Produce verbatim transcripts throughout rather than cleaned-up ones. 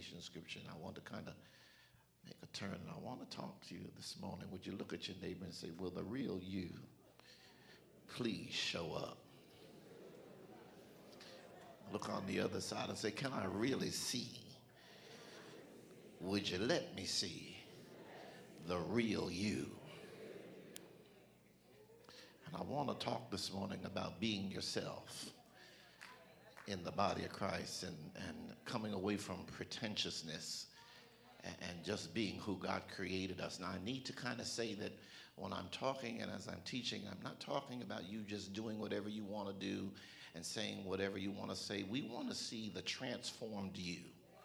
foundation scripture, and I want to kind of make a turn. And I want to talk to you this morning. Would you look at your neighbor and say, will the real you please show up? Look on the other side and say, can I really see? Would you let me see the real you? And I want to talk this morning about being yourself in the body of Christ, and, and coming away from pretentiousness and, and just being who God created us. Now, I need to kind of say that when I'm talking and as I'm teaching, I'm not talking about you just doing whatever you want to do and saying whatever you want to say. We want to see the transformed you.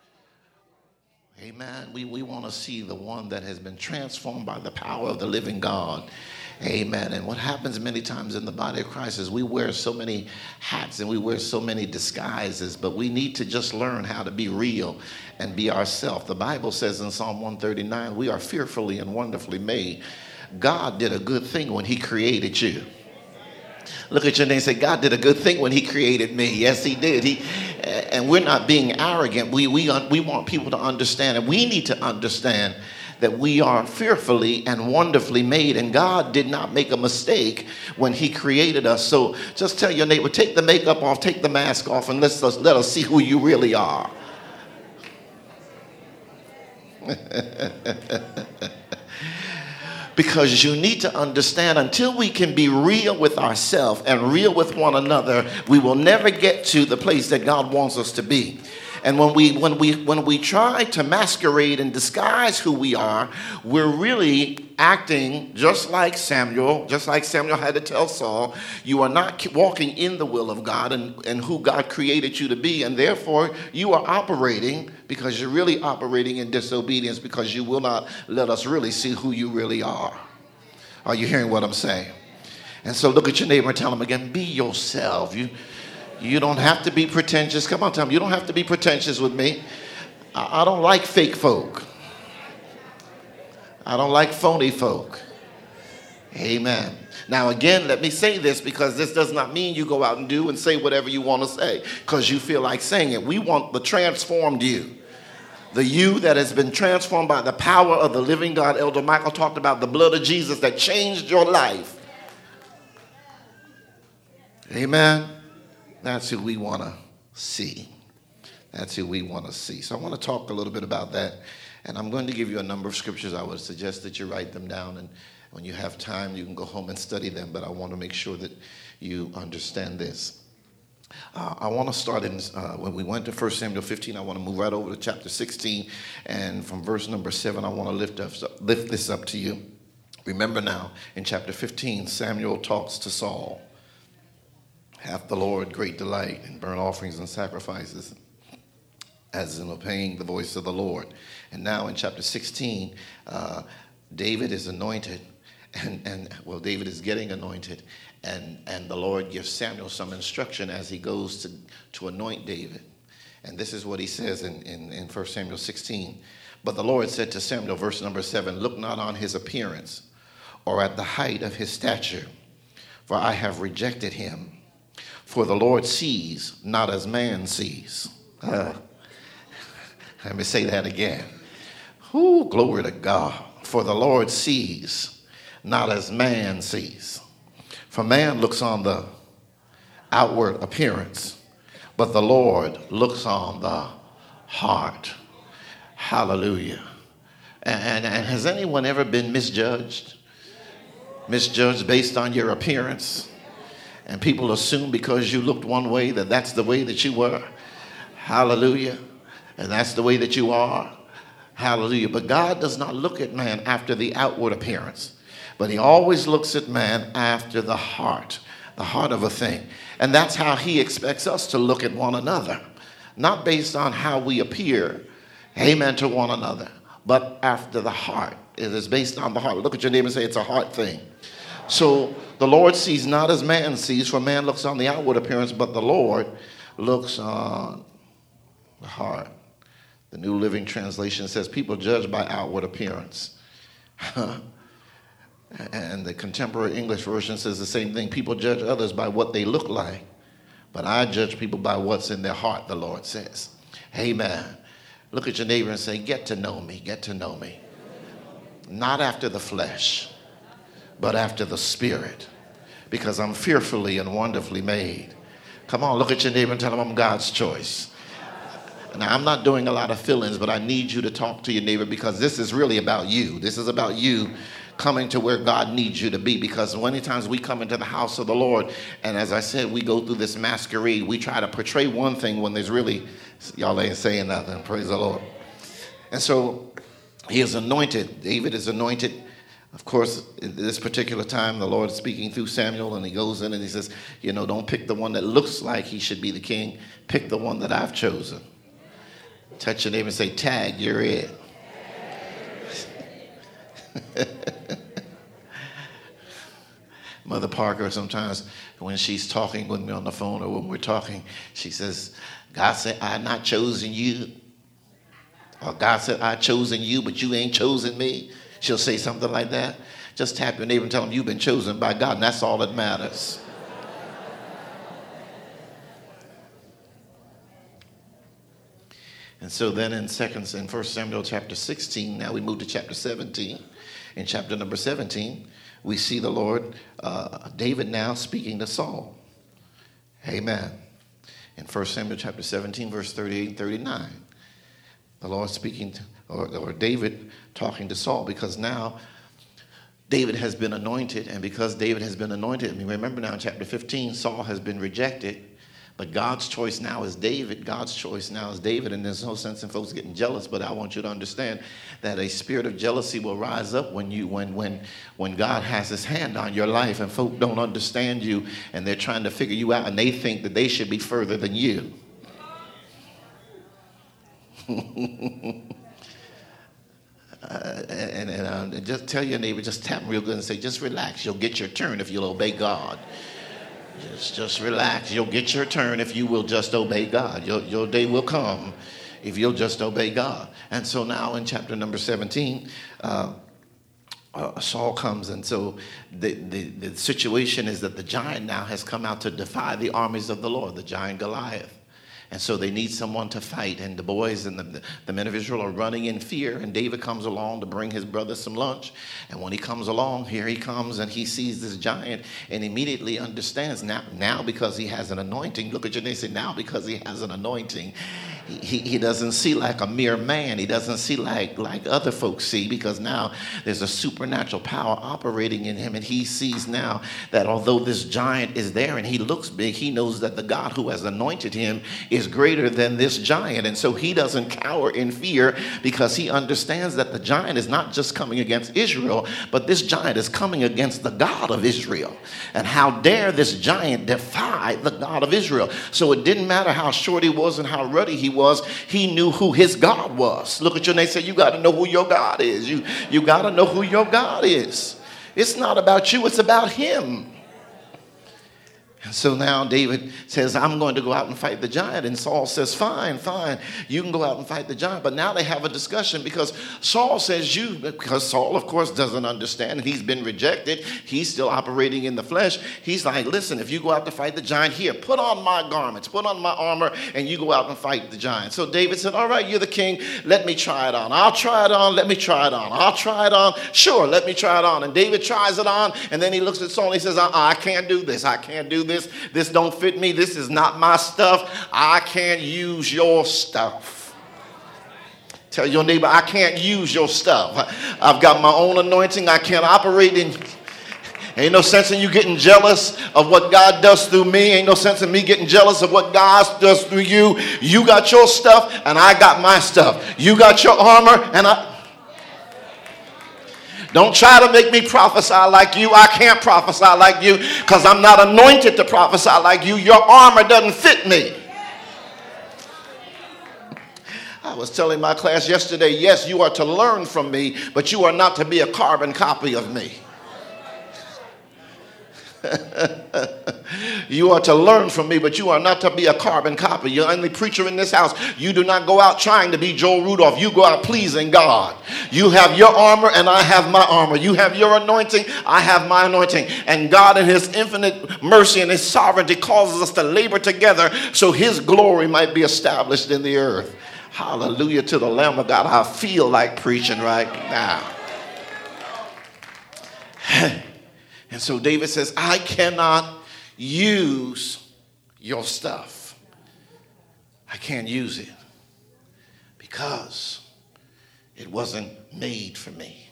Amen. We, we want to see the one that has been transformed by the power of the living God. Amen. And what happens many times in the body of Christ is we wear so many hats and we wear so many disguises, but we need to just learn how to be real and be ourselves. The Bible says in Psalm one thirty-nine, we are fearfully and wonderfully made. God did a good thing when he created you. Look at your name and say, God did a good thing when he created me. Yes, he did. He, and we're not being arrogant. We, we, we want people to understand, and we need to understand that we are fearfully and wonderfully made, and God did not make a mistake when he created us. So just tell your neighbor, take the makeup off, take the mask off, and let's, let's let us see who you really are. Because you need to understand, until we can be real with ourselves and real with one another, we will never get to the place that God wants us to be. And when we when we when we try to masquerade and disguise who we are, we're really acting just like Samuel, just like Samuel had to tell Saul, you are not walking in the will of God and, and who God created you to be, and therefore you are operating, because you're really operating in disobedience, because you will not let us really see who you really are. Are you hearing what I'm saying? And so look at your neighbor and tell him again, be yourself. You You don't have to be pretentious. Come on, tell me. You don't have to be pretentious with me. I, I don't like fake folk. I don't like phony folk. Amen. Now, again, let me say this, because this does not mean you go out and do and say whatever you want to say because you feel like saying it. We want the transformed you. The you that has been transformed by the power of the living God. Elder Michael talked about the blood of Jesus that changed your life. Amen. That's who we want to see. That's who we want to see. So I want to talk a little bit about that. And I'm going to give you a number of scriptures. I would suggest that you write them down. And when you have time, you can go home and study them. But I want to make sure that you understand this. Uh, I want to start in, uh, when we went to First Samuel fifteen, I want to move right over to chapter sixteen. And from verse number seven, I want to lift, up, lift this up to you. Remember now, in chapter fifteen, Samuel talks to Saul. Hath the Lord great delight in burnt offerings and sacrifices, as in obeying the voice of the Lord. And now in chapter sixteen, uh, David is anointed, and, and well, David is getting anointed, and, and the Lord gives Samuel some instruction as he goes to, to anoint David. And this is what he says in, in, in First Samuel sixteen. But the Lord said to Samuel, verse number seven, look not on his appearance or at the height of his stature, for I have rejected him. For the Lord sees not as man sees. Uh, let me say that again. Ooh, glory to God. For the Lord sees not as man sees. For man looks on the outward appearance, but the Lord looks on the heart. Hallelujah. And, and has anyone ever been misjudged? Misjudged based on your appearance? And people assume because you looked one way that that's the way that you were. Hallelujah. And that's the way that you are. Hallelujah. But God does not look at man after the outward appearance, but he always looks at man after the heart, the heart of a thing. And that's how he expects us to look at one another, not based on how we appear, amen, to one another, but after the heart. It is based on the heart. Look at your neighbor and say, it's a heart thing. So the Lord sees not as man sees, for man looks on the outward appearance, but the Lord looks on the heart. The New Living Translation says people judge by outward appearance. And the Contemporary English Version says the same thing. People judge others by what they look like, but I judge people by what's in their heart, the Lord says. Amen. Look at your neighbor and say, get to know me, get to know me. Not after the flesh, but after the spirit, because I'm fearfully and wonderfully made. Come on, look at your neighbor and tell him I'm God's choice. Now, I'm not doing a lot of fill-ins, but I need you to talk to your neighbor, because this is really about you. This is about you coming to where God needs you to be, because many times we come into the house of the Lord, and as I said, we go through this masquerade. We try to portray one thing when there's really, y'all ain't saying nothing, praise the Lord. And so he is anointed. David is anointed. Of course, at this particular time, the Lord is speaking through Samuel, and he goes in and he says, you know, don't pick the one that looks like he should be the king. Pick the one that I've chosen. Touch your neighbor and say, tag, you're it. Mother Parker, sometimes when she's talking with me on the phone or when we're talking, she says, God said, I not chosen you. Or God said, I chosen you, but you ain't chosen me. She'll say something like that. Just tap your neighbor and tell him you've been chosen by God, and that's all that matters. And so then in second in First Samuel chapter sixteen, now we move to chapter seventeen. In chapter number seventeen, we see the Lord, uh, David now speaking to Saul. Amen. In First Samuel chapter seventeen, verse thirty-eight and thirty-nine, the Lord speaking to, or, or David talking to Saul, because now David has been anointed, and because David has been anointed, I mean, remember now in chapter fifteen, Saul has been rejected. But God's choice now is David. God's choice now is David. And there's no sense in folks getting jealous. But I want you to understand that a spirit of jealousy will rise up when you, when, when, when God has his hand on your life and folk don't understand you and they're trying to figure you out and they think that they should be further than you. uh, and and uh, just tell your neighbor, just tap him real good and say, just relax. You'll get your turn if you'll obey God. Just, just relax. You'll get your turn if you will just obey God. Your, your day will come if you'll just obey God. And so now in chapter number seventeen, uh, uh, Saul comes. And so the, the, the situation is that the giant now has come out to defy the armies of the Lord, the giant Goliath. And so they need someone to fight. And the boys and the, the men of Israel are running in fear. And David comes along to bring his brother some lunch. And when he comes along, here he comes and he sees this giant and immediately understands now, now because he has an anointing. Look at your neighbor and say, now because he has an anointing. He, he doesn't see like a mere man. He doesn't see like, like other folks see, because now there's a supernatural power operating in him. And he sees now that although this giant is there and he looks big, he knows that the God who has anointed him is greater than this giant. And so he doesn't cower in fear, because he understands that the giant is not just coming against Israel, but this giant is coming against the God of Israel. And how dare this giant defy the God of Israel? So it didn't matter how short he was and how ruddy he was, he knew who his God was. Look at your neighbor and say, you got to know who your God is. You, you got to know who your God is. It's not about you, it's about him. And so now David says, I'm going to go out and fight the giant. And Saul says, fine, fine, you can go out and fight the giant. But now they have a discussion, because Saul says you, because Saul, of course, doesn't understand. And he's been rejected. He's still operating in the flesh. He's like, listen, if you go out to fight the giant, here, put on my garments, put on my armor, and you go out and fight the giant. So David said, all right, you're the king. Let me try it on. I'll try it on. Let me try it on. I'll try it on. Sure, let me try it on. And David tries it on. And then he looks at Saul and he says, uh-uh, I can't do this. I can't do this. This, this don't fit me. This is not my stuff. I can't use your stuff. Tell your neighbor, I can't use your stuff. I've got my own anointing. I can't operate in. Ain't no sense in you getting jealous of what God does through me. Ain't no sense in me getting jealous of what God does through you. You got your stuff and I got my stuff. You got your armor and I... Don't try to make me prophesy like you. I can't prophesy like you, because I'm not anointed to prophesy like you. Your armor doesn't fit me. I was telling my class yesterday, yes, you are to learn from me, but you are not to be a carbon copy of me. You are to learn from me, but you are not to be a carbon copy. You're the only preacher in this house. You do not go out trying to be Joel Rudolph. You go out pleasing God. You have your armor and I have my armor. You have your anointing, I have my anointing. And God in his infinite mercy and his sovereignty causes us to labor together so his glory might be established in the earth. Hallelujah to the Lamb of God. I feel like preaching right now. And so David says, I cannot use your stuff. I can't use it because it wasn't made for me.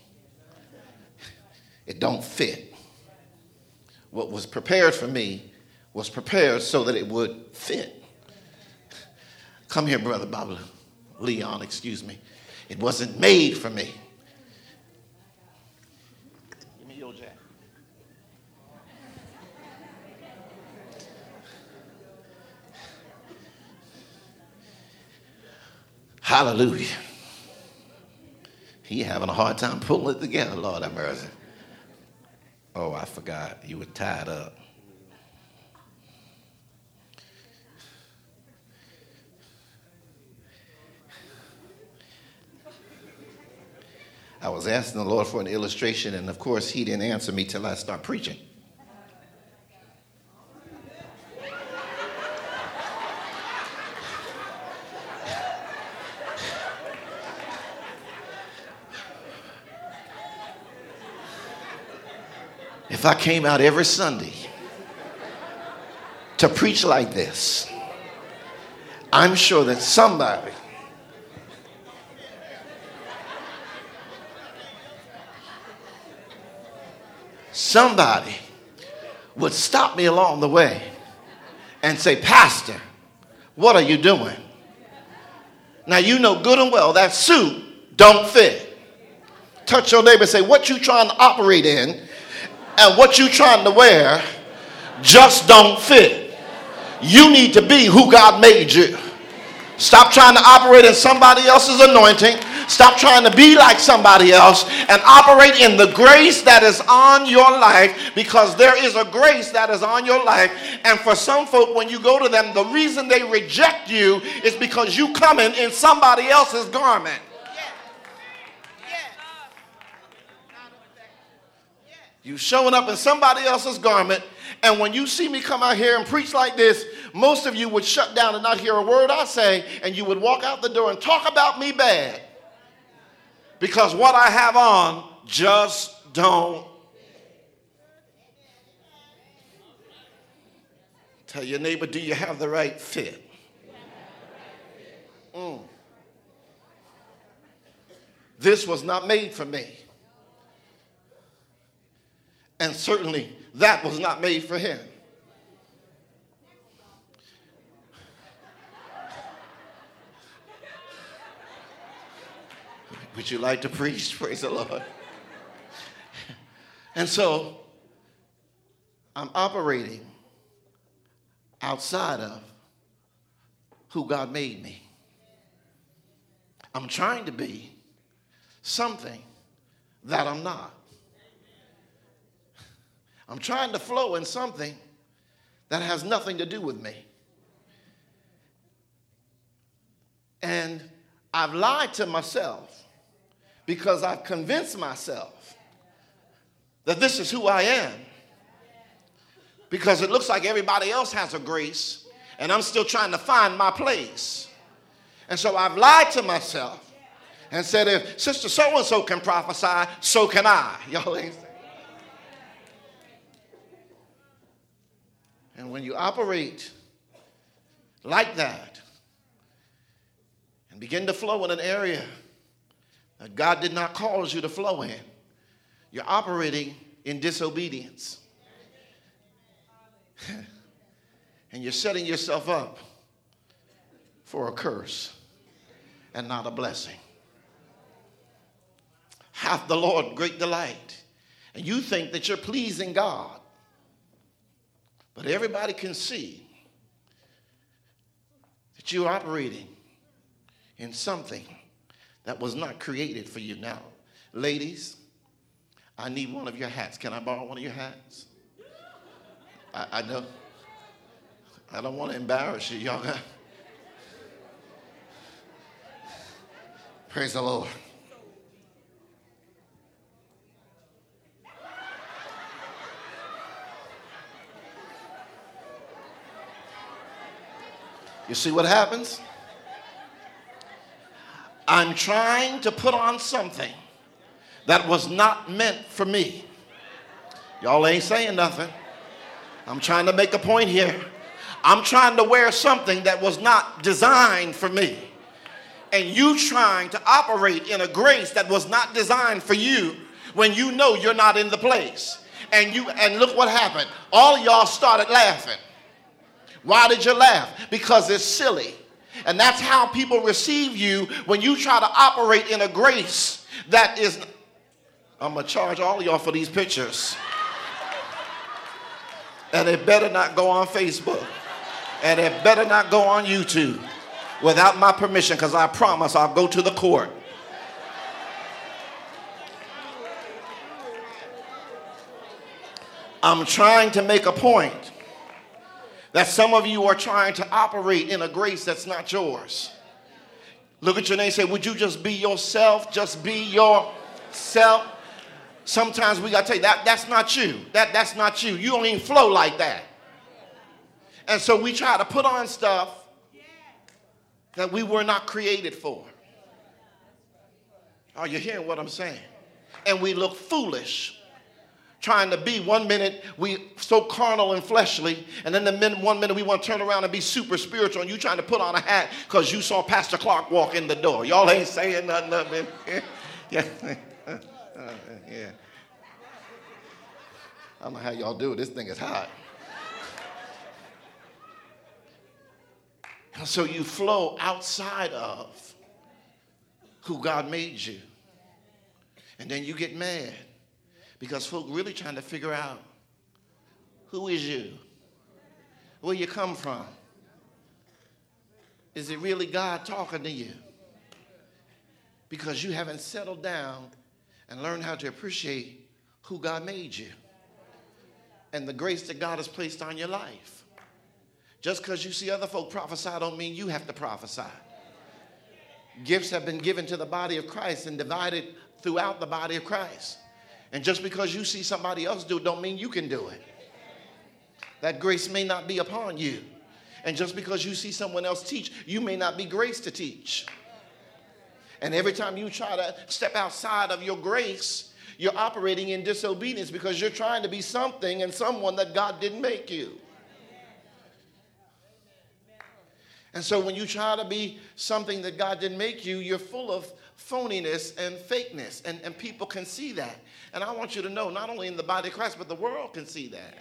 It don't fit. What was prepared for me was prepared so that it would fit. Come here, Brother Bobby. Leon, excuse me. It wasn't made for me. Give me your jacket. Hallelujah. He having a hard time pulling it together, Lord have mercy. Oh, I forgot. You were tied up. I was asking the Lord for an illustration, and of course, he didn't answer me till I start preaching. If I came out every Sunday to preach like this, I'm sure that somebody somebody would stop me along the way and say, Pastor, what are you doing? Now, you know good and well that suit don't fit. Touch your neighbor and say, what you trying to operate in and what you trying to wear just don't fit. You need to be who God made you. Stop trying to operate in somebody else's anointing. Stop trying to be like somebody else and operate in the grace that is on your life, because there is a grace that is on your life. And for some folk, when you go to them, the reason they reject you is because you coming in somebody else's garment. You showing up in somebody else's garment, and when you see me come out here and preach like this, most of you would shut down and not hear a word I say, and you would walk out the door and talk about me bad. Because what I have on just don't. Tell your neighbor, do you have the right fit? Mm. This was not made for me. And certainly that was not made for him. Would you like to preach? Praise the Lord. And so I'm operating outside of who God made me. I'm trying to be something that I'm not. I'm trying to flow in something that has nothing to do with me. And I've lied to myself because I've convinced myself that this is who I am. Because it looks like everybody else has a grace and I'm still trying to find my place. And so I've lied to myself and said, if Sister so-and-so can prophesy, so can I. Y'all ain't saying? And when you operate like that and begin to flow in an area that God did not cause you to flow in, you're operating in disobedience. And you're setting yourself up for a curse and not a blessing. Hath the Lord great delight. And you think that you're pleasing God. But everybody can see that you're operating in something that was not created for you. Now, ladies, I need one of your hats. Can I borrow one of your hats? I, I know. I don't want to embarrass you, y'all. Praise the Lord. You see what happens? I'm trying to put on something that was not meant for me. Y'all ain't saying nothing. I'm trying to make a point here. I'm trying to wear something that was not designed for me. And you trying to operate in a grace that was not designed for you when you know you're not in the place. And you and look what happened. All of y'all started laughing. Why did you laugh? Because it's silly. And that's how people receive you when you try to operate in a grace that is. I'm going to charge all of y'all for these pictures. And it better not go on Facebook. And it better not go on YouTube without my permission, because I promise I'll go to the court. I'm trying to make a point that some of you are trying to operate in a grace that's not yours. Look at your name and say, would you just be yourself? Just be yourself. Sometimes we got to tell you, that, that's not you. That, that's not you. You don't even flow like that. And so we try to put on stuff that we were not created for. Are you hearing what I'm saying? And we look foolish trying to be. One minute we so carnal and fleshly, and then the minute, one minute we want to turn around and be super spiritual, and you trying to put on a hat because you saw Pastor Clark walk in the door. Y'all ain't saying nothing. nothing. Yeah. Yeah. I don't know how y'all do it. This thing is hot. And so you flow outside of who God made you. And then you get mad because folk really trying to figure out, who is you? Where you come from? Is it really God talking to you? Because you haven't settled down and learned how to appreciate who God made you and the grace that God has placed on your life. Just because you see other folk prophesy don't mean you have to prophesy. Gifts have been given to the body of Christ and divided throughout the body of Christ. And just because you see somebody else do it don't mean you can do it. That grace may not be upon you. And just because you see someone else teach, you may not be graced to teach. And every time you try to step outside of your grace, you're operating in disobedience because you're trying to be something and someone that God didn't make you. And so when you try to be something that God didn't make you, you're full of phoniness and fakeness. And, and people can see that. And I want you to know, not only in the body of Christ, but the world can see that.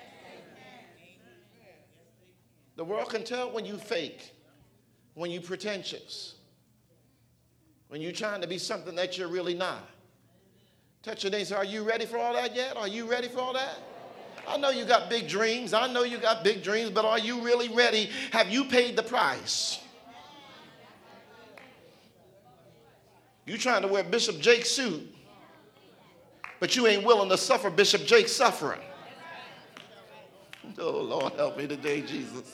The world can tell when you fake, when you pretentious, when you're trying to be something that you're really not. Touch your neighbor and say, are you ready for all that yet? Are you ready for all that? I know you got big dreams. I know you got big dreams, but are you really ready? Have you paid the price? You trying to wear Bishop Jake's suit, but you ain't willing to suffer Bishop Jake's suffering. Oh, Lord, help me today, Jesus.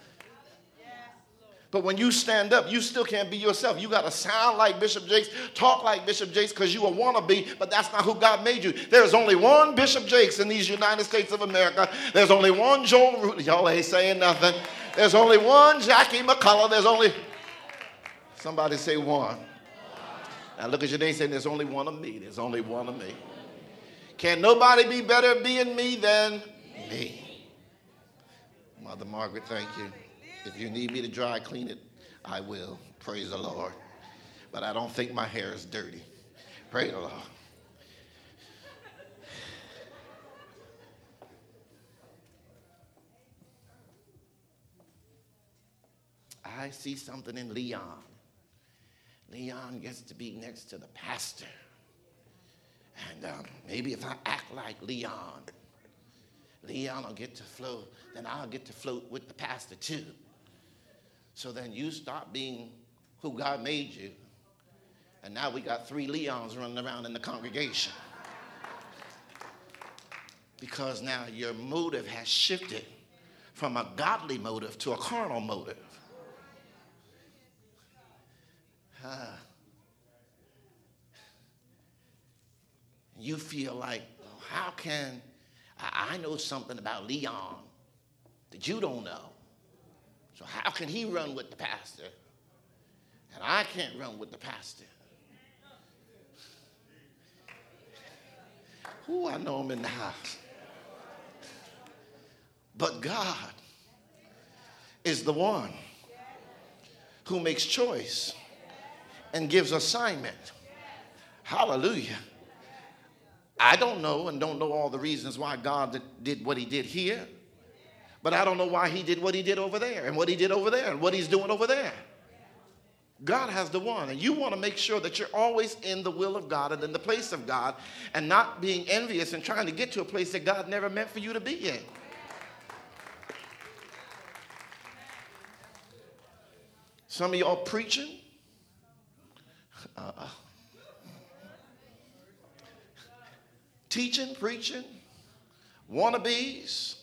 But when you stand up, you still can't be yourself. You got to sound like Bishop Jakes, talk like Bishop Jakes, because you a wannabe, but that's not who God made you. There's only one Bishop Jakes in these United States of America. There's only one Joel Root. Y'all ain't saying nothing. There's only one Jackie McCullough. There's only, somebody say one. Now look at your name saying, there's only one of me. There's only one of me. Can nobody be better at being me than me? Mother Margaret, thank you. If you need me to dry clean it, I will. Praise the Lord. But I don't think my hair is dirty. Praise the Lord. I see something in Leon. Leon gets to be next to the pastor. And um, maybe if I act like Leon, Leon will get to float, then I'll get to float with the pastor too. So then you stop being who God made you. And now we got three Leons running around in the congregation. Because now your motive has shifted from a godly motive to a carnal motive. Uh, you feel like, well, how can I, I know something about Leon that you don't know? So how can he run with the pastor? And I can't run with the pastor. Ooh, I know I'm in the house. But God is the one who makes choice and gives assignment. Hallelujah. I don't know and don't know all the reasons why God did what he did here, but I don't know why he did what he did over there and what he did over there and what he's doing over there. God has the one, and you want to make sure that you're always in the will of God and in the place of God and not being envious and trying to get to a place that God never meant for you to be in. Some of y'all preaching. Uh, teaching, preaching, wannabes,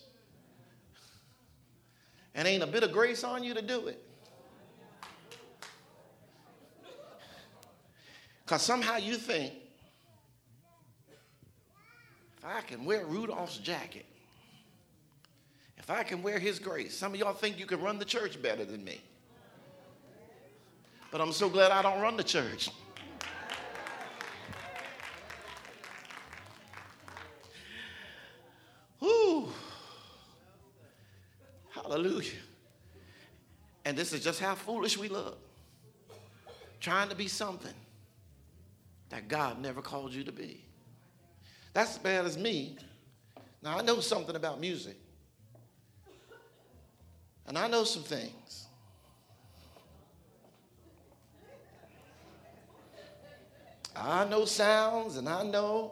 and ain't a bit of grace on you to do it. Because somehow you think, if I can wear Rudolph's jacket, if I can wear his grace, some of y'all think you can run the church better than me. But I'm so glad I don't run the church. Whoo. Hallelujah. And this is just how foolish we look. Trying to be something that God never called you to be. That's as bad as me. Now, I know something about music. And I know some things. I know sounds and I know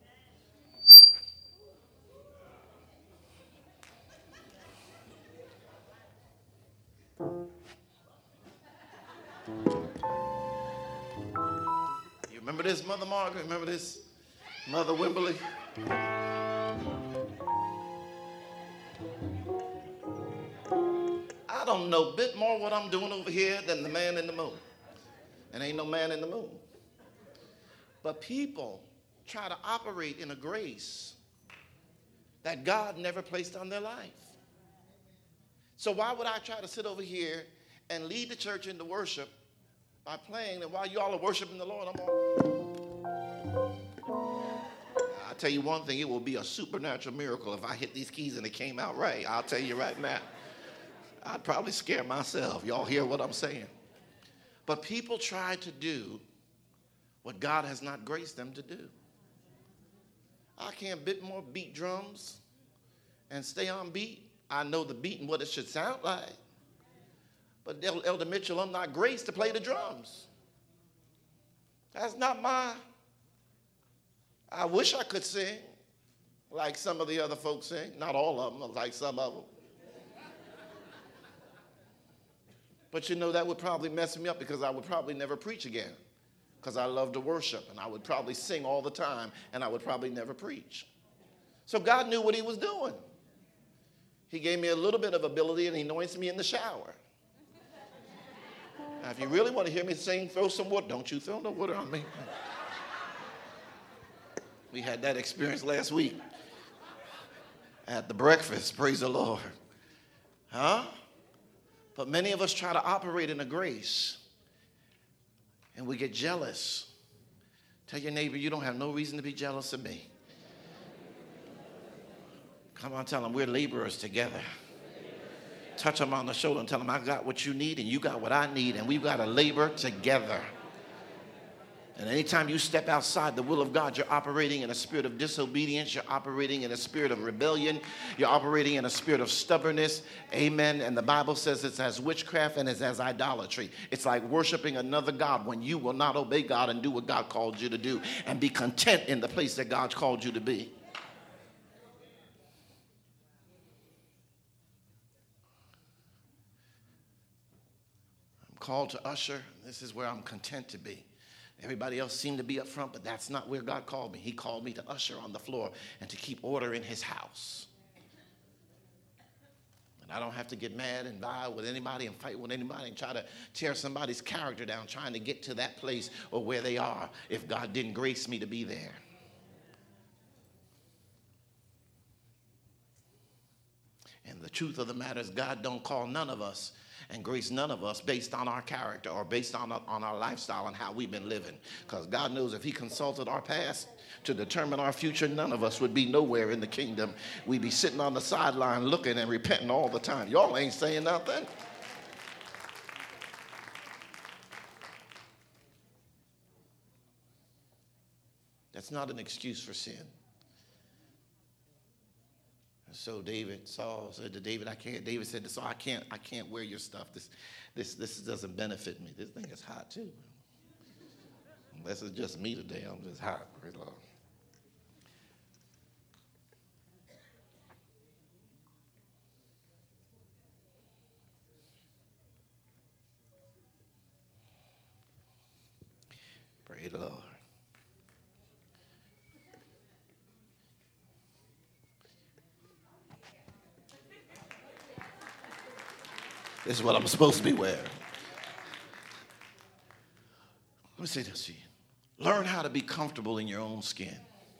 you remember this, Mother Margaret? Remember this, Mother Wimberly? I don't know a bit more what I'm doing over here than the man in the moon. And ain't no man in the moon. But people try to operate in a grace that God never placed on their life. So why would I try to sit over here and lead the church into worship by playing, and while you all are worshiping the Lord, I'm all... I'll tell you one thing, it will be a supernatural miracle if I hit these keys and it came out right. I'll tell you right now. I'd probably scare myself. Y'all hear what I'm saying? But people try to do what God has not graced them to do. I can't bit more beat drums and stay on beat. I know the beat and what it should sound like. But Elder Mitchell, I'm not graced to play the drums. That's not my... I wish I could sing like some of the other folks sing. Not all of them, like some of them. But you know, that would probably mess me up because I would probably never preach again. Because I love to worship, and I would probably sing all the time, and I would probably never preach. So God knew what he was doing. He gave me a little bit of ability, and he anoints me in the shower. Now, if you really want to hear me sing, throw some water. Don't you throw no water on me. We had that experience last week at the breakfast. Praise the Lord. Huh? But many of us try to operate in a grace, and we get jealous. Tell your neighbor, you don't have no reason to be jealous of me. Come on, tell them we're laborers together. Touch them on the shoulder and tell them I got what you need and you got what I need, and we've got to labor together. And anytime you step outside the will of God, you're operating in a spirit of disobedience. You're operating in a spirit of rebellion. You're operating in a spirit of stubbornness. Amen. And the Bible says it's as witchcraft and it's as idolatry. It's like worshiping another God when you will not obey God and do what God called you to do and be content in the place that God's called you to be. I'm called to usher. This is where I'm content to be. Everybody else seemed to be up front, but that's not where God called me. He called me to usher on the floor and to keep order in his house. And I don't have to get mad and vie with anybody and fight with anybody and try to tear somebody's character down trying to get to that place or where they are if God didn't grace me to be there. And the truth of the matter is God don't call none of us and grace none of us based on our character or based on, on our lifestyle and how we've been living. Because God knows if he consulted our past to determine our future, none of us would be nowhere in the kingdom. We'd be sitting on the sideline looking and repenting all the time. Y'all ain't saying nothing. That's not an excuse for sin. So David, Saul said to David, I can't, David said to Saul, I can't, I can't wear your stuff. This, this, this doesn't benefit me. This thing is hot too. Unless it's just me today, I'm just hot. Praise the Lord. Praise the Lord. This is what I'm supposed to be wearing. Let me say this to you. Learn how to be comfortable in your own skin.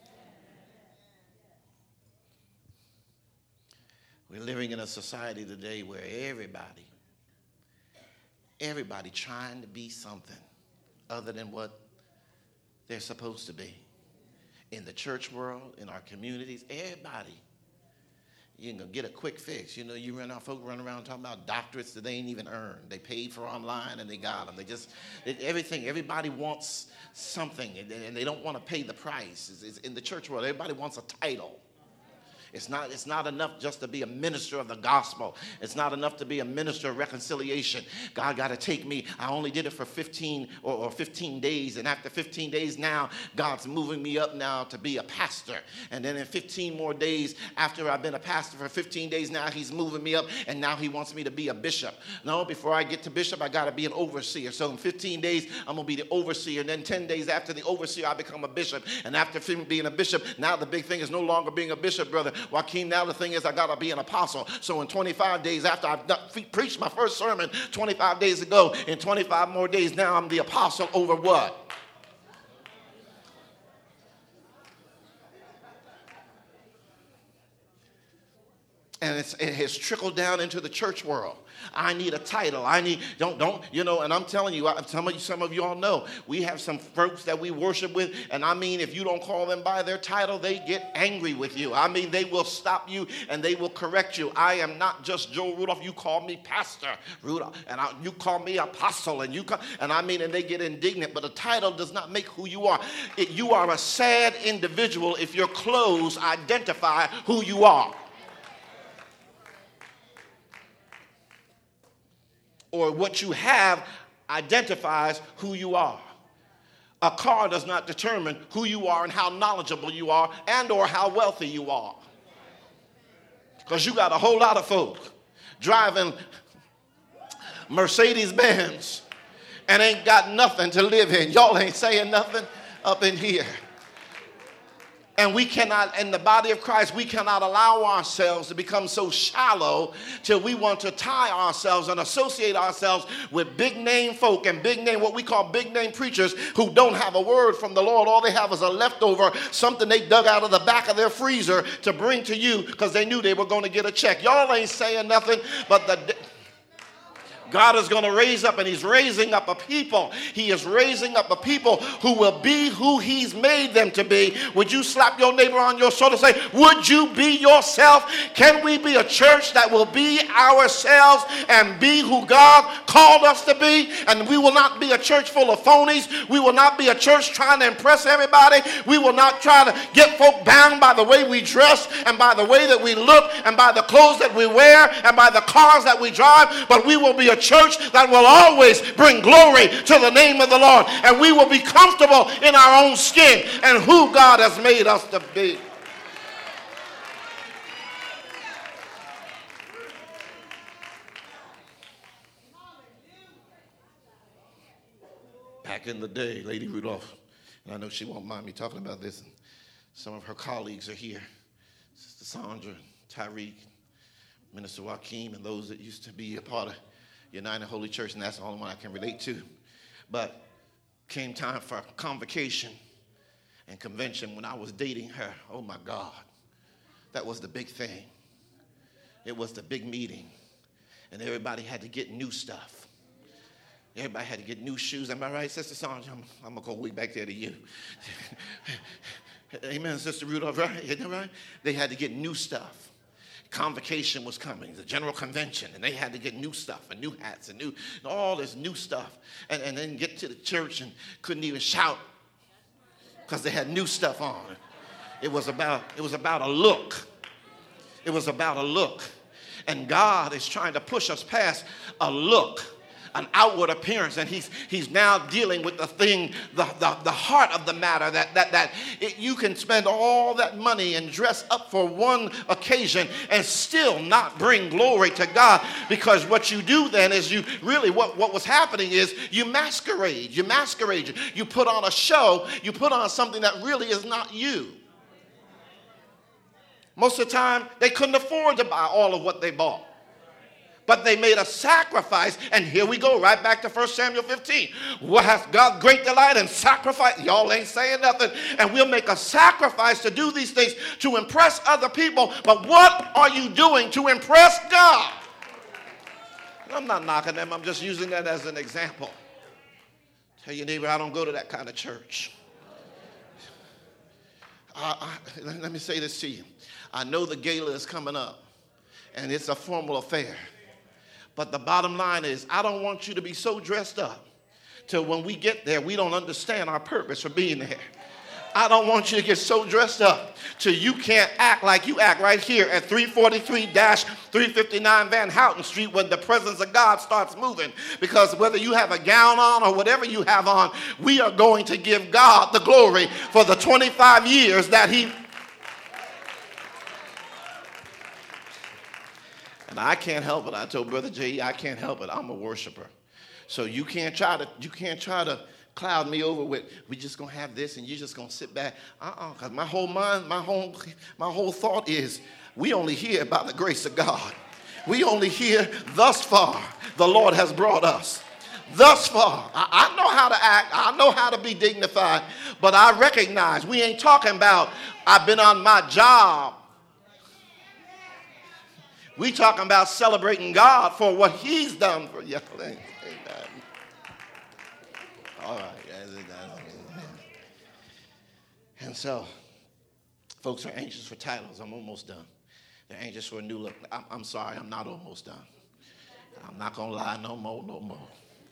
We're living in a society today where everybody, everybody trying to be something other than what they're supposed to be. In the church world, in our communities, everybody. You can get a quick fix. You know, you run out, folk run around talking about doctorates that they ain't even earned. They paid for online and they got them. They just, it, everything, everybody wants something and, and they don't want to pay the price. It's, it's in the church world, everybody wants a title. It's not, it's not enough just to be a minister of the gospel. It's not enough to be a minister of reconciliation. God got to take me. I only did it for fifteen or, or fifteen days. And after fifteen days now, God's moving me up now to be a pastor. And then in fifteen more days, after I've been a pastor for fifteen days now, he's moving me up. And now he wants me to be a bishop. No, before I get to bishop, I got to be an overseer. So in fifteen days, I'm going to be the overseer. And then ten days after the overseer, I become a bishop. And after being a bishop, now the big thing is no longer being a bishop, brother. Joaquin, now the thing is I got to be an apostle. So in twenty-five days after I've done, preached my first sermon twenty-five days ago, in twenty-five more days now I'm the apostle over what? And it's, it has trickled down into the church world. I need a title. I need, don't, don't, you know, and I'm telling you, some of you, some of you all know, we have some folks that we worship with, and I mean, if you don't call them by their title, they get angry with you. I mean, they will stop you and they will correct you. I am not just Joe Rudolph. You call me Pastor Rudolph, and I, you call me Apostle, and you, call, and I mean, and they get indignant, but a title does not make who you are. It, you are a sad individual if your clothes identify who you are. Or what you have identifies who you are. A car does not determine who you are and how knowledgeable you are and or how wealthy you are. Because you got a whole lot of folk driving Mercedes-Benz and ain't got nothing to live in. Y'all ain't saying nothing up in here. And we cannot, in the body of Christ, we cannot allow ourselves to become so shallow till we want to tie ourselves and associate ourselves with big name folk and big name, what we call big name preachers who don't have a word from the Lord. All they have is a leftover, something they dug out of the back of their freezer to bring to you because they knew they were going to get a check. Y'all ain't saying nothing, but the... God is going to raise up, and he's raising up a people. He is raising up a people who will be who he's made them to be. Would you slap your neighbor on your shoulder and say, would you be yourself? Can we be a church that will be ourselves and be who God called us to be? And we will not be a church full of phonies. We will not be a church trying to impress everybody. We will not try to get folk bound by the way we dress and by the way that we look and by the clothes that we wear and by the cars that we drive, but we will be a church that will always bring glory to the name of the Lord, and we will be comfortable in our own skin and who God has made us to be. Back in the day, Lady Rudolph, and I know she won't mind me talking about this, and some of her colleagues are here, Sister Sandra, Tyreek, Minister Joaquin, and those that used to be a part of United Holy Church, and that's the only one I can relate to. But came time for convocation and convention when I was dating her. Oh my God, that was the big thing. It was the big meeting. and everybody had to get new stuff. Everybody had to get new shoes. Am I right, Sister Sandra? I'm, I'm going to go way back there to you. Amen, Sister Rudolph, right? Isn't that right? They had to get new stuff. Convocation was coming, the general convention, and they had to get new stuff and new hats and new, and all this new stuff. And, and then get to the church and couldn't even shout because they had new stuff on. It was about, it was about a look. It was about a look. And God is trying to push us past a look, an outward appearance, and he's he's now dealing with the thing, the, the, the heart of the matter, that that that it, you can spend all that money and dress up for one occasion and still not bring glory to God, because what you do then is you really, what, what was happening is you masquerade, you masquerade, you put on a show, you put on something that really is not you. Most of the time, they couldn't afford to buy all of what they bought. But they made a sacrifice, and here we go, right back to First Samuel fifteen. What has God great delight in sacrifice? Y'all ain't saying nothing. And we'll make a sacrifice to do these things to impress other people. But what are you doing to impress God? And I'm not knocking them. I'm just using that as an example. Tell your neighbor, I don't go to that kind of church. I, I, let me say this to you. I know the gala is coming up, and it's a formal affair. But the bottom line is, I don't want you to be so dressed up till when we get there, we don't understand our purpose for being there. I don't want you to get so dressed up till you can't act like you act right here at three forty-three three fifty-nine Van Houten Street when the presence of God starts moving. Because whether you have a gown on or whatever you have on, we are going to give God the glory for the twenty-five years that he... And I can't help it. I told Brother J E, I can't help it. I'm a worshiper. So you can't try to, you can't try to cloud me over with, we just gonna have this and you're just gonna sit back. Uh-uh, because my whole mind, my whole, my whole thought is, we only hear about the grace of God. We only hear thus far the Lord has brought us. Thus far. I, I know how to act. I know how to be dignified. But I recognize we ain't talking about I've been on my job. We talking about celebrating God for what he's done for you. Amen. All right. And so, folks are anxious for titles. I'm almost done. They're anxious for a new look. I'm, I'm sorry, I'm not almost done. I'm not going to lie no more, no more.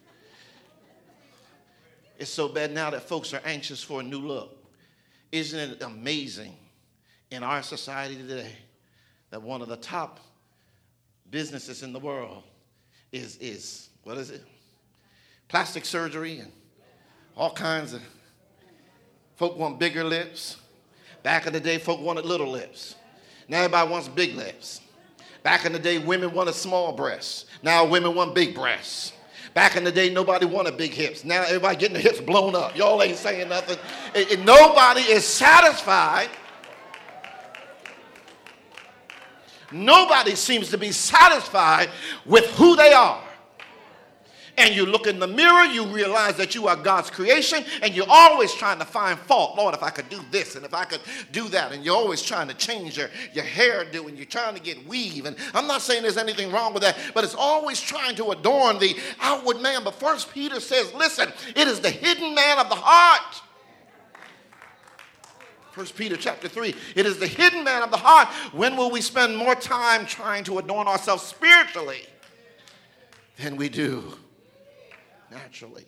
It's so bad now that folks are anxious for a new look. Isn't it amazing in our society today that one of the top businesses in the world is, is what is it? Plastic surgery and all kinds of, folk want bigger lips. Back in the day, folk wanted little lips. Now everybody wants big lips. Back in the day, women wanted small breasts. Now women want big breasts. Back in the day, nobody wanted big hips. Now everybody getting the hips blown up. Y'all ain't saying nothing. It, it, nobody is satisfied. Nobody seems to be satisfied with who they are. And you look in the mirror, you realize that you are God's creation, and you're always trying to find fault. Lord, if I could do this, and if I could do that, and you're always trying to change your, your hairdo, and you're trying to get weave. And I'm not saying there's anything wrong with that, but it's always trying to adorn the outward man. But First Peter says, listen, it is the hidden man of the heart. First Peter chapter three, it is the hidden man of the heart. When will we spend more time trying to adorn ourselves spiritually than we do naturally?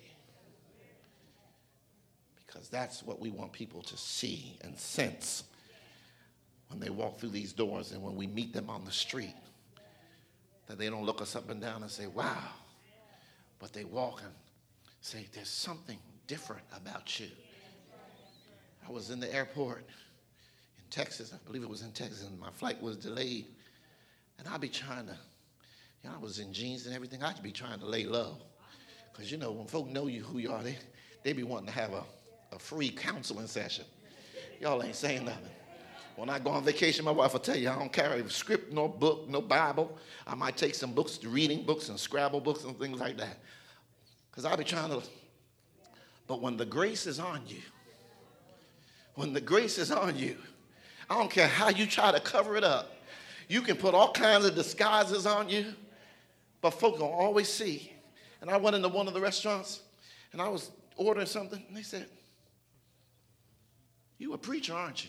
Because that's what we want people to see and sense when they walk through these doors and when we meet them on the street. That they don't look us up and down and say, wow. But they walk and say, there's something different about you. I was in the airport in Texas. I believe it was in Texas, and my flight was delayed. And I'd be trying to, you know, I was in jeans and everything. I'd be trying to lay low. Because, you know, when folk know you who you are, they, they be wanting to have a, a free counseling session. Y'all ain't saying nothing. When I go on vacation, my wife will tell you, I don't carry a script, nor book, no Bible. I might take some books, reading books and Scrabble books and things like that. Because I'll be trying to, but when the grace is on you, when the grace is on you, I don't care how you try to cover it up. You can put all kinds of disguises on you, But folk gonna always see. And I went into one of the restaurants and I was ordering something and they said, "You a preacher, aren't you?"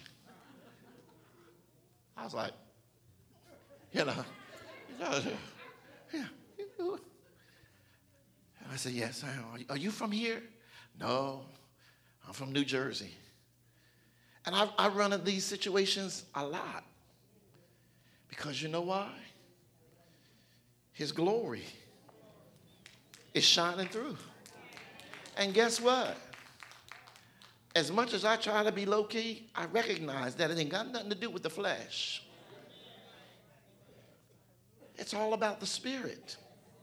I was like, you know, yeah. I said, "Yes, I am. Are you from here?" "No, I'm from New Jersey." And I, I run into these situations a lot. Because you know why? His glory is shining through. And guess what? As much as I try to be low-key, I recognize that it ain't got nothing to do with the flesh. It's all about the spirit.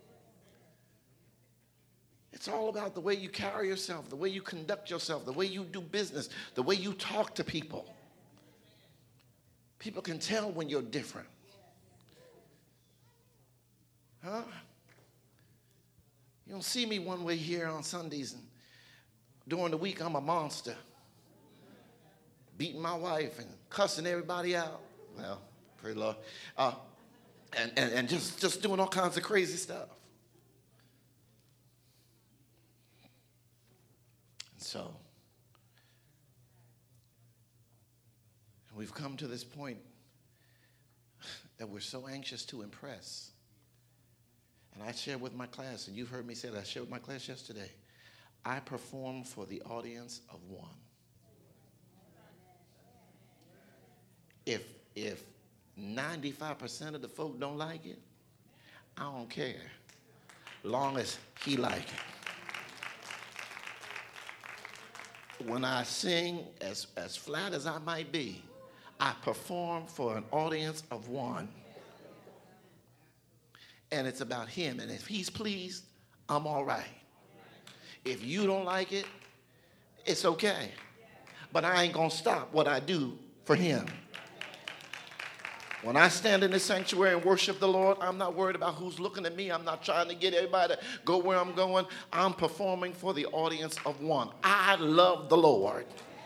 It's all about the way you carry yourself, the way you conduct yourself, the way you do business, the way you talk to people. People can tell when you're different. Huh? You don't see me one way here on Sundays, and during the week I'm a monster. Beating my wife and cussing everybody out. Well, pray Lord. Uh, and, and, and just, just doing all kinds of crazy stuff. So, we've come to this point that we're so anxious to impress. And I shared with my class, and you've heard me say that, I shared with my class yesterday, I perform for the audience of one. If, if ninety-five percent of the folk don't like it, I don't care, long as he like it. When I sing, as, as flat as I might be, I perform for an audience of one. And it's about him. And if he's pleased, I'm all right. If you don't like it, it's okay. But I ain't going to stop what I do for him. When I stand in the sanctuary and worship the Lord, I'm not worried about who's looking at me. I'm not trying to get everybody to go where I'm going. I'm performing for the audience of one. I love the Lord.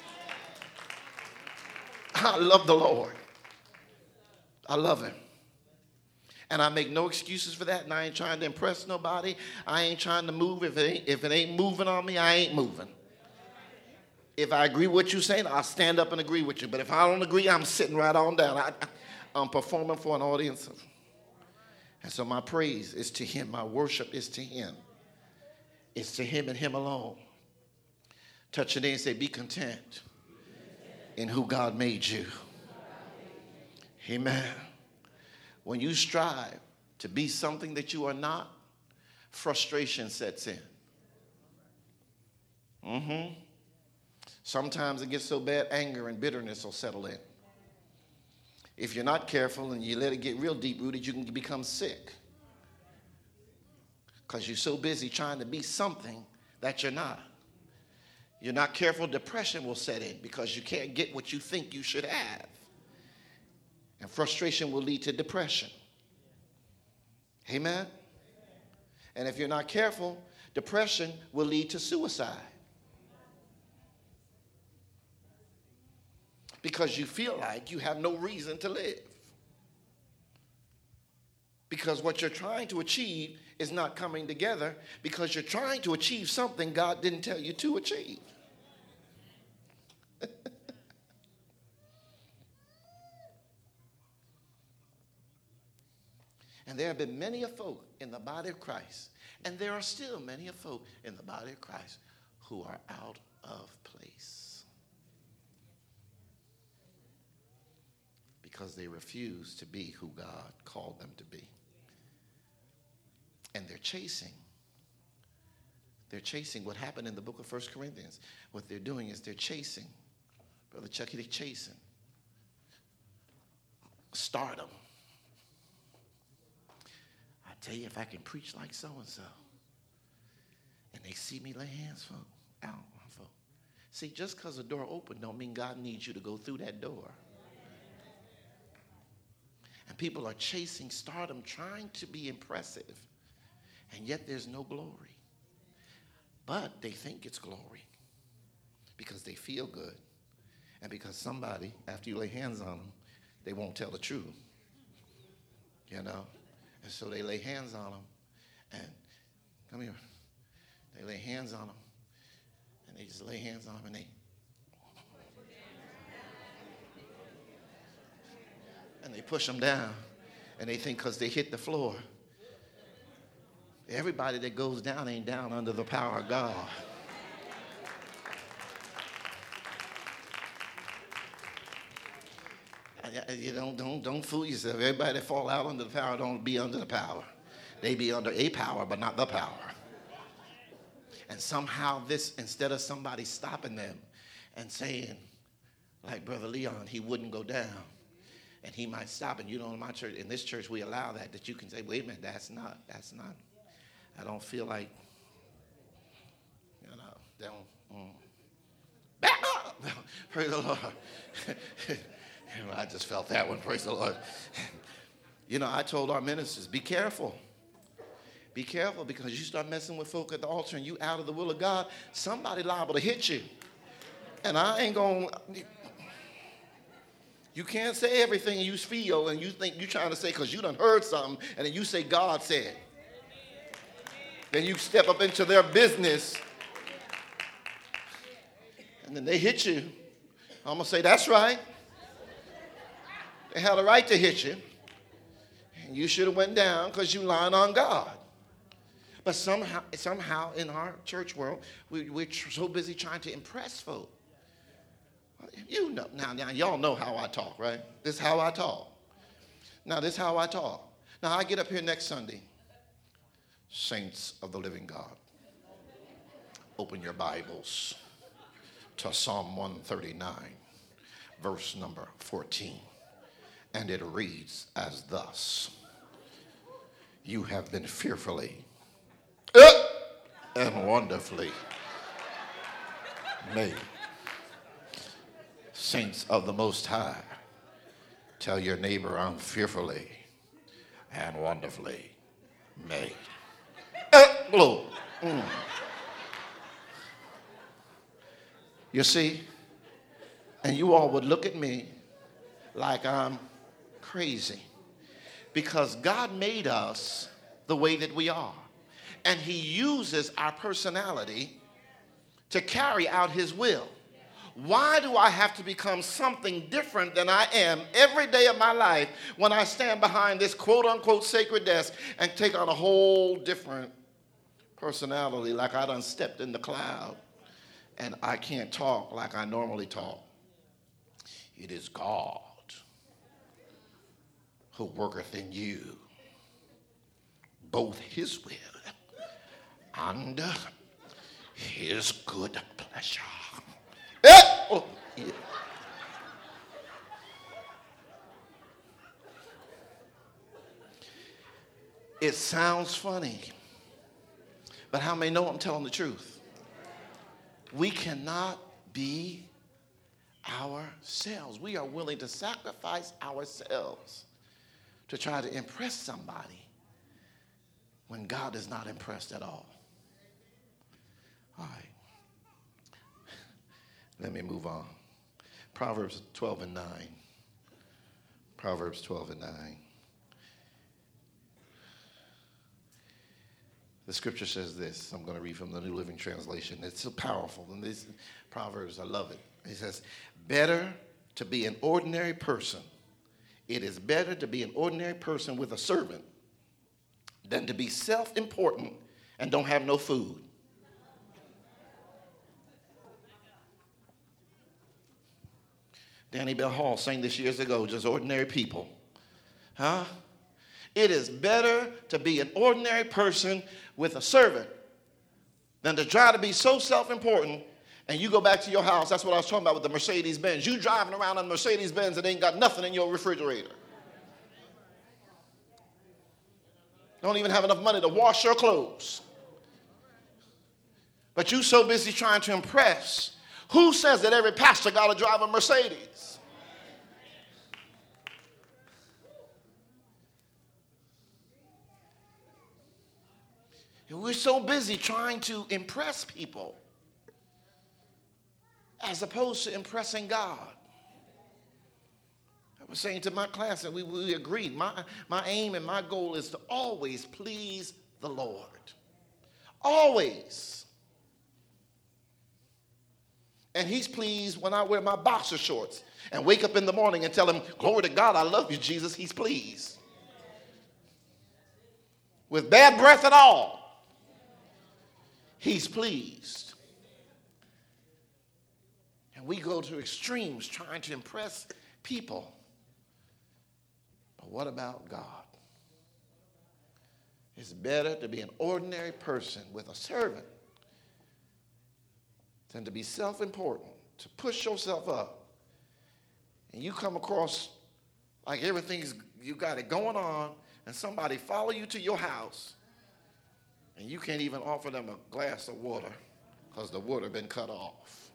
I love the Lord. I love him. And I make no excuses for that, and I ain't trying to impress nobody. I ain't trying to move. If it ain't, if it ain't moving on me, I ain't moving. If I agree with what you're saying, I'll stand up and agree with you. But if I don't agree, I'm sitting right on down. I, I'm performing for an audience. Of, and so my praise is to him. My worship is to him. It's to him and him alone. Touch your name and say, be content in who God made you. Amen. When you strive to be something that you are not, frustration sets in. Mm-hmm. Sometimes it gets so bad, anger and bitterness will settle in. If you're not careful and you let it get real deep-rooted, you can become sick. Because you're so busy trying to be something that you're not. You're not careful, depression will set in because you can't get what you think you should have. And frustration will lead to depression. Amen? And if you're not careful, depression will lead to suicide. Because you feel like you have no reason to live. Because what you're trying to achieve is not coming together because you're trying to achieve something God didn't tell you to achieve. And there have been many a folk in the body of Christ, and there are still many a folk in the body of Christ who are out of place because they refuse to be who God called them to be. And they're chasing. They're chasing what happened in the book of First Corinthians. What they're doing is they're chasing. Brother Chucky, they're chasing stardom. I tell you, if I can preach like so-and-so, and they see me lay hands for, out on folk. See, just because a door opened don't mean God needs you to go through that door. And people are chasing stardom, trying to be impressive, and yet there's no glory. But they think it's glory because they feel good, and because somebody, after you lay hands on them, they won't tell the truth, you know. And so they lay hands on them, And come here. They lay hands on them. And they just lay hands on them and they. And they push them down. And they think because they hit the floor. Everybody that goes down ain't down under the power of God. You don't, don't, don't fool yourself. Everybody that fall out under the power don't be under the power. They be under a power, but not the power. And somehow this, instead of somebody stopping them and saying, like Brother Leon, he wouldn't go down. And he might stop. And you know, in my church, in this church, we allow that, that you can say, wait a minute, that's not, that's not. I don't feel like, you know, don't. Mm. Back up! Praise the Lord. I just felt that one, praise the Lord. You know, I told our ministers, be careful. Be careful, because you start messing with folk at the altar and you out of the will of God, somebody liable to hit you. And I ain't going to, you can't say everything you feel and you think you're trying to say because you done heard something and then you say God said. Then you step up into their business and then they hit you. I'm going to say, that's right. They had a right to hit you. And you should have went down because you lying on God. But somehow, somehow in our church world, we, we're tr- so busy trying to impress folk. You know, now, now y'all know how I talk, right? This is how I talk. Now, this is how I talk. Now, I get up here next Sunday. Saints of the living God, open your Bibles to Psalm one thirty-nine, verse number fourteen. And it reads as thus: you have been fearfully uh, and wonderfully made. Saints of the Most High, tell your neighbor, I'm fearfully and wonderfully made. Uh, mm. You see, and you all would look at me like I'm crazy, because God made us the way that we are, and he uses our personality to carry out his will. Why do I have to become something different than I am every day of my life when I stand behind this quote-unquote sacred desk and take on a whole different personality, like I done stepped in the cloud and I can't talk like I normally talk? It is God who worketh in you both his will and his good pleasure. Eh! Oh, yeah. It sounds funny, but how many know I'm telling the truth? We cannot be ourselves. We are willing to sacrifice ourselves to try to impress somebody when God is not impressed at all. All right. Let me move on. Proverbs twelve and nine. Proverbs twelve and nine. The scripture says this. I'm going to read from the New Living Translation. It's so powerful. And these Proverbs, I love it. It says, better to be an ordinary person. It is better to be an ordinary person with a servant than to be self-important and don't have no food. Danny Bell Hall sang this years ago, just ordinary people. Huh? It is better to be an ordinary person with a servant than to try to be so self-important and you go back to your house. That's what I was talking about with the Mercedes-Benz. You driving around on Mercedes-Benz and ain't got nothing in your refrigerator. Don't even have enough money to wash your clothes. But you so busy trying to impress. Who says that every pastor got to drive a Mercedes? And we're so busy trying to impress people as opposed to impressing God. I was saying to my class, and we, we agreed, my, my aim and my goal is to always please the Lord. Always. And he's pleased when I wear my boxer shorts and wake up in the morning and tell him, glory to God, I love you, Jesus. He's pleased. With bad breath at all, he's pleased. And we go to extremes trying to impress people. But what about God? It's better to be an ordinary person with a servant than to be self-important, to push yourself up. And you come across like everything's, you got it going on, and somebody follow you to your house, and you can't even offer them a glass of water because the water been cut off.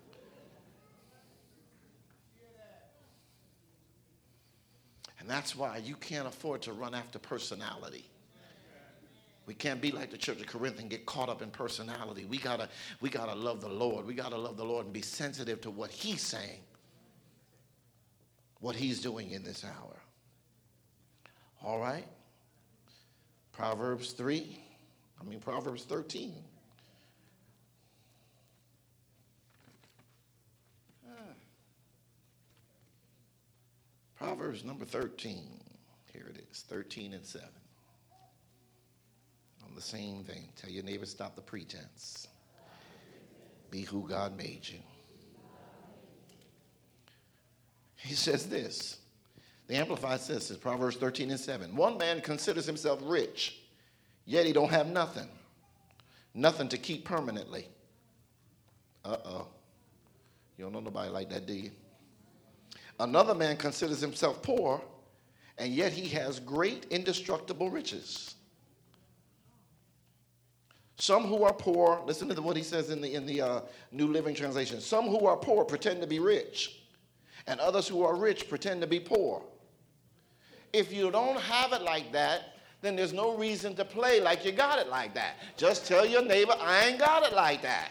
And that's why you can't afford to run after personality. We can't be like the Church of Corinth and get caught up in personality. We gotta, we gotta love the Lord. We gotta love the Lord and be sensitive to what he's saying, what he's doing in this hour. All right? Proverbs three, I mean Proverbs thirteen. Ah. Proverbs number thirteen. Here it is, thirteen and seven. On the same thing. Tell your neighbor, stop the pretense. Be who God made you. He says this. The Amplified says this, Proverbs thirteen and seven. One man considers himself rich, yet he don't have nothing. Nothing to keep permanently. Uh-oh. You don't know nobody like that, do you? Another man considers himself poor, and yet he has great indestructible riches. Some who are poor, listen to what he says in the, in the uh, New Living Translation. Some who are poor pretend to be rich, and others who are rich pretend to be poor. If you don't have it like that, then there's no reason to play like you got it like that. Just tell your neighbor, I ain't got it like that.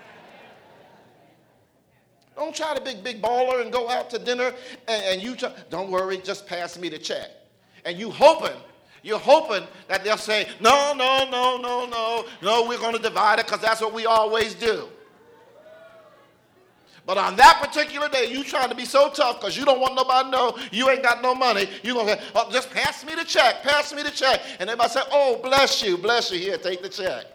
Don't try to be big baller and go out to dinner and, and you try, don't worry, just pass me the check. And you hoping, you're hoping that they'll say, no, no, no, no, no, no, we're going to divide it because that's what we always do. But on that particular day, you trying to be so tough because you don't want nobody to know you ain't got no money. You're going to say, oh, just pass me the check, pass me the check. And everybody say, oh, bless you, bless you. Here, take the check.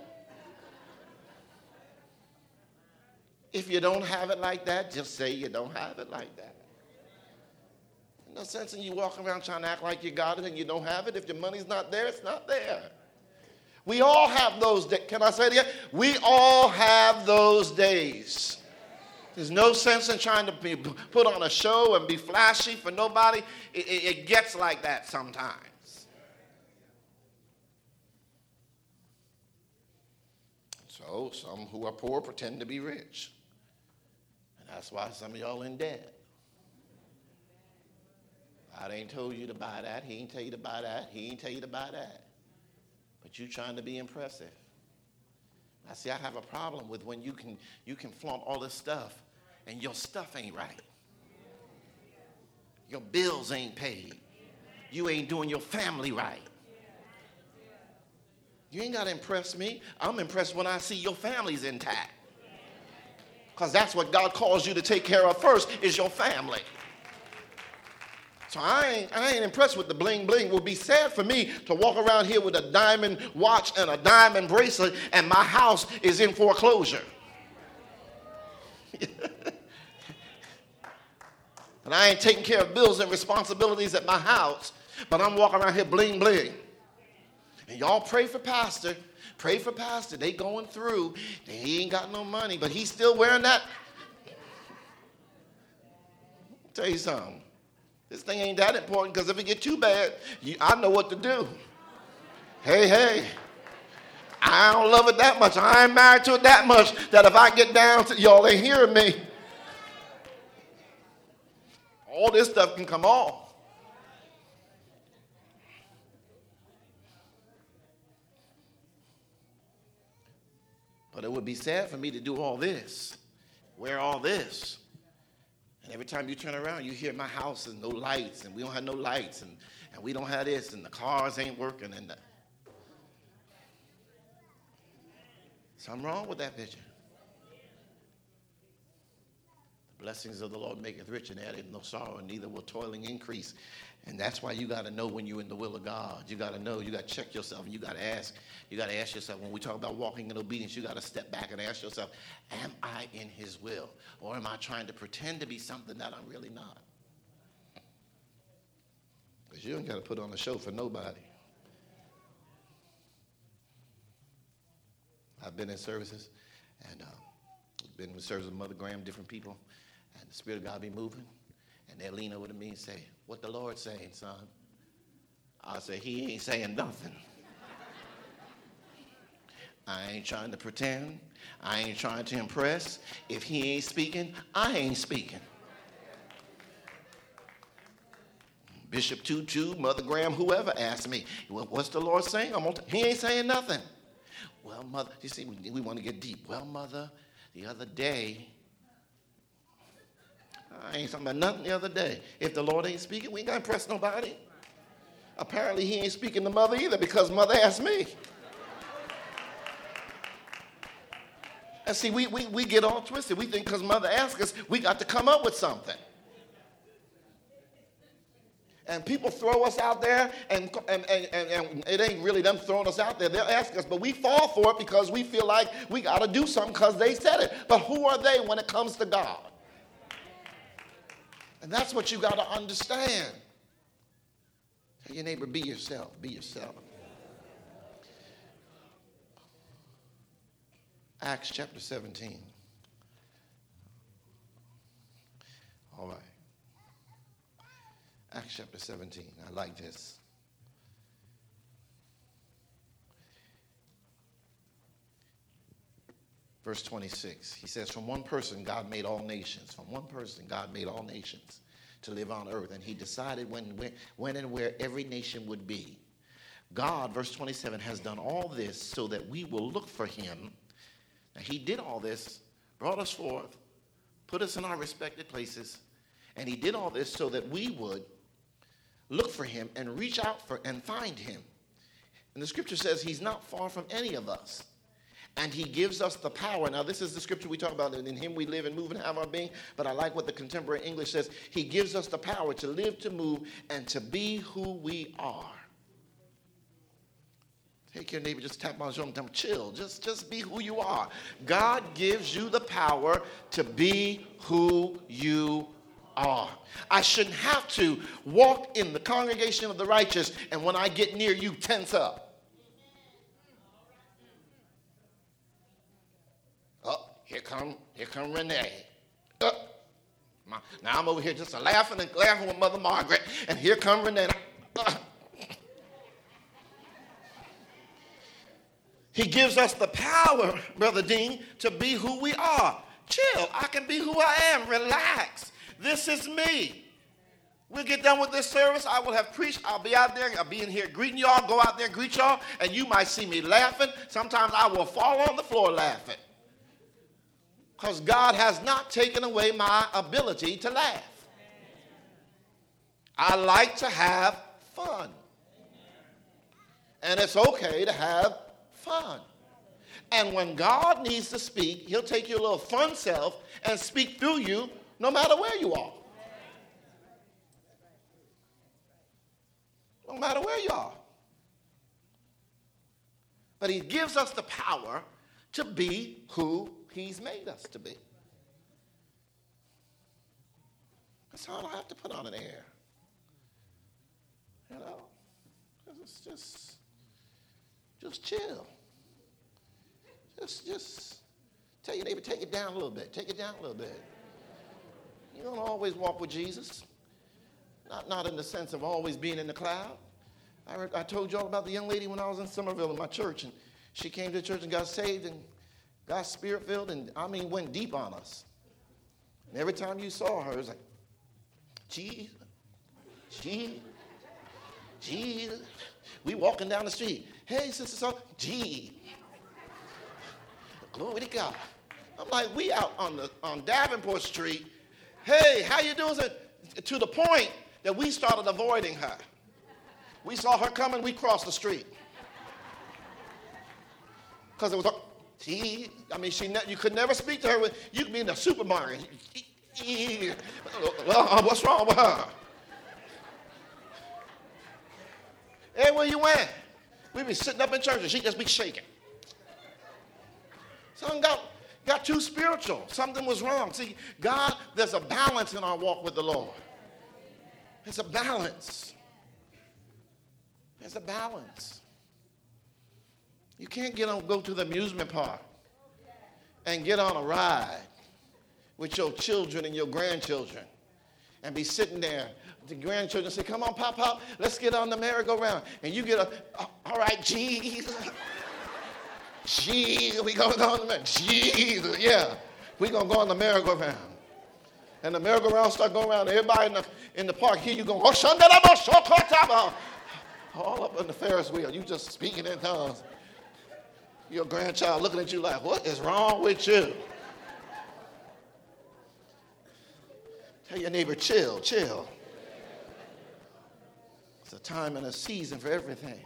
If you don't have it like that, just say you don't have it like that. No sense in you walking around trying to act like you got it and you don't have it. If your money's not there, it's not there. We all have those days. Can I say it again? We all have those days. There's no sense in trying to be, put on a show and be flashy for nobody. It, it, it gets like that sometimes. So some who are poor pretend to be rich. And that's why some of y'all in debt. God ain't told you to buy that. He ain't tell you to buy that. He ain't tell you to buy that. But you trying to be impressive. I see I have a problem with when you can you can flaunt all this stuff and your stuff ain't right. Your bills ain't paid. You ain't doing your family right. You ain't got to impress me. I'm impressed when I see your family's intact. Because that's what God calls you to take care of first is your family. So I ain't, I ain't impressed with the bling bling. It would be sad for me to walk around here with a diamond watch and a diamond bracelet and my house is in foreclosure. And I ain't taking care of bills and responsibilities at my house, but I'm walking around here bling bling. And y'all pray for pastor. Pray for pastor. They going through. He ain't got no money, but he's still wearing that. I'll tell you something. This thing ain't that important because if it get too bad, you, I know what to do. Hey, hey. I don't love it that much. I ain't married to it that much that if I get down to, y'all ain't hearing me. All this stuff can come off. But it would be sad for me to do all this, wear all this. And every time you turn around, you hear my house is no lights, and we don't have no lights, and, and we don't have this, and the cars ain't working. And the... Something wrong with that picture. The blessings of the Lord maketh rich, and addeth no sorrow, and neither will toiling increase. And that's why you got to know when you're in the will of God. You got to know, you got to check yourself, and you got to ask, you got to ask yourself, when we talk about walking in obedience, you got to step back and ask yourself, am I in his will? Or am I trying to pretend to be something that I'm really not? Because you don't got to put on a show for nobody. I've been in services, and uh, been in services with Mother Graham, different people, and the Spirit of God be moving, and they'll lean over to me and say, what the Lord's saying, son? I say, he ain't saying nothing. I ain't trying to pretend. I ain't trying to impress. If he ain't speaking, I ain't speaking. Bishop Tutu, Mother Graham, whoever asked me, well, what's the Lord saying? I'm t- he ain't saying nothing. Well, Mother, you see, we, we want to get deep. Well, Mother, the other day, I ain't talking about nothing the other day. If the Lord ain't speaking, we ain't got to impress nobody. Apparently, he ain't speaking to Mother either because Mother asked me. And see, we, we, we get all twisted. We think because Mother asked us, we got to come up with something. And people throw us out there, and, and, and, and it ain't really them throwing us out there. They'll ask us, but we fall for it because we feel like we got to do something because they said it. But who are they when it comes to God? And that's what you got to understand. Tell your neighbor, be yourself. Be yourself. Acts chapter seventeen. All right. Acts chapter seventeen. I like this. Verse twenty-six. He says, from one person God made all nations. From one person God made all nations to live on earth. And he decided when, when, when and where every nation would be. God, verse twenty-seven, has done all this so that we will look for him. Now, he did all this, brought us forth, put us in our respected places. And he did all this so that we would look for him and reach out for and find him. And the scripture says he's not far from any of us. And he gives us the power. Now, this is the scripture we talk about. In him we live and move and have our being. But I like what the contemporary English says. He gives us the power to live, to move, and to be who we are. Take your neighbor, just tap on his shoulder and tell him, chill. Just, just be who you are. God gives you the power to be who you are. I shouldn't have to walk in the congregation of the righteous, and when I get near you, tense up. Oh, here come, here come Renee. Uh, my, now I'm over here just laughing and laughing with Mother Margaret, and here come Renee. Uh, He gives us the power, Brother Dean, to be who we are. Chill. I can be who I am. Relax. This is me. We'll get done with this service. I will have preached. I'll be out there. I'll be in here greeting y'all. Go out there and greet y'all. And you might see me laughing. Sometimes I will fall on the floor laughing. Because God has not taken away my ability to laugh. I like to have fun. And it's okay to have fun. And when God needs to speak, he'll take your little fun self and speak through you no matter where you are. No matter where you are. But he gives us the power to be who he's made us to be. That's all I have to put on an air. You know? It's just, just chill. Just, just tell your neighbor, take it down a little bit. Take it down a little bit. You don't always walk with Jesus. Not, not in the sense of always being in the cloud. I, heard, I told you all about the young lady when I was in Somerville in my church, and she came to church and got saved and got spirit-filled, and I mean went deep on us. And every time you saw her, it was like, Jesus, Jesus, Jesus. We walking down the street. Hey, sister, so, Jesus. Glory to God. I'm like, we out on the on Davenport Street. Hey, how you doing? To the point that we started avoiding her. We saw her coming, we crossed the street. Because it was, She, I mean, she ne- you could never speak to her. With, you could be in the supermarket. Well, what's wrong with her? Everywhere you went, we be sitting up in church and she just be shaking. Something got, got too spiritual. Something was wrong. See, God, there's a balance in our walk with the Lord. There's a balance. There's a balance. You can't get on, go to the amusement park and get on a ride with your children and your grandchildren and be sitting there. The grandchildren say, come on, Pop, Pop, let's get on the merry-go-round. And you get a, all right, Jesus. Jesus, we going to go on the merry-go-round. Jesus, yeah. we going to go on the merry-go-round. And the merry-go-round start going around. Everybody in the, in the park here, you going, oh, all up on the Ferris wheel. You just speaking in tongues. Your grandchild looking at you like, what is wrong with you? Tell your neighbor, chill, chill. It's a time and a season for everything.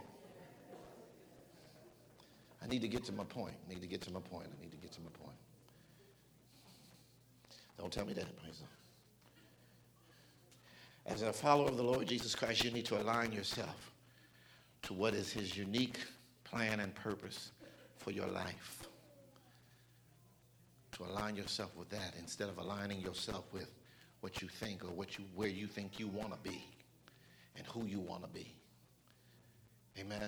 I need to get to my point. I need to get to my point. I need to get to my point. Don't tell me that, please. As a follower of the Lord Jesus Christ, you need to align yourself to what is his unique plan and purpose for your life. To align yourself with that instead of aligning yourself with what you think or what you where you think you want to be and who you want to be. Amen.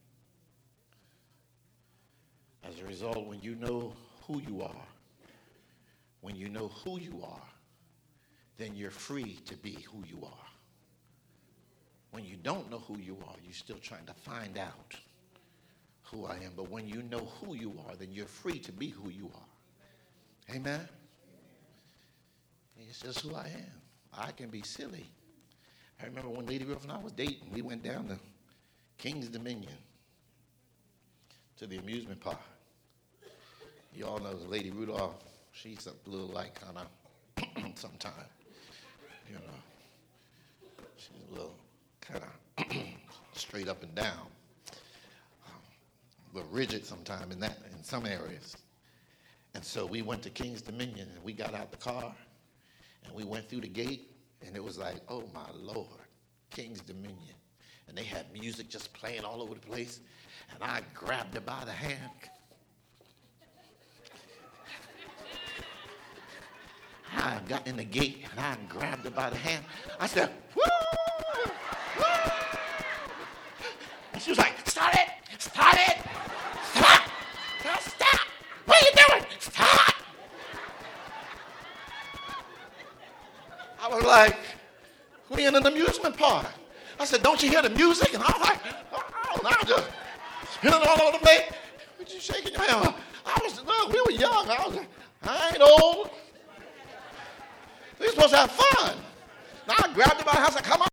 As a result, when you know who you are, when you know who you are, then you're free to be who you are. When you don't know who you are, you're still trying to find out who I am. But when you know who you are, then you're free to be who you are. Amen? It's just who I am. I can be silly. I remember when Lady Ruth and I was dating, we went down to King's Dominion to the amusement park. You all know Lady Rudolph, she's a little like kind of sometimes, you know. She's a little kind of straight up and down. But rigid sometimes in that in some areas. And so we went to King's Dominion and we got out the car and we went through the gate and it was like, oh my Lord, King's Dominion. And they had music just playing all over the place. And I grabbed her by the hand. I got in the gate and I grabbed her by the hand. I said, woo! Woo! And she was like, start it! Start it! Stop! Stop! Stop! What are you doing? Stop! I was like, we in an amusement park. I said, don't you hear the music? And I was like, oh, now I'm just spinning all over the place. What you shaking your hand? I was, look, we were young. I was like, I ain't old. We were supposed to have fun. Now I grabbed her by the house and come on.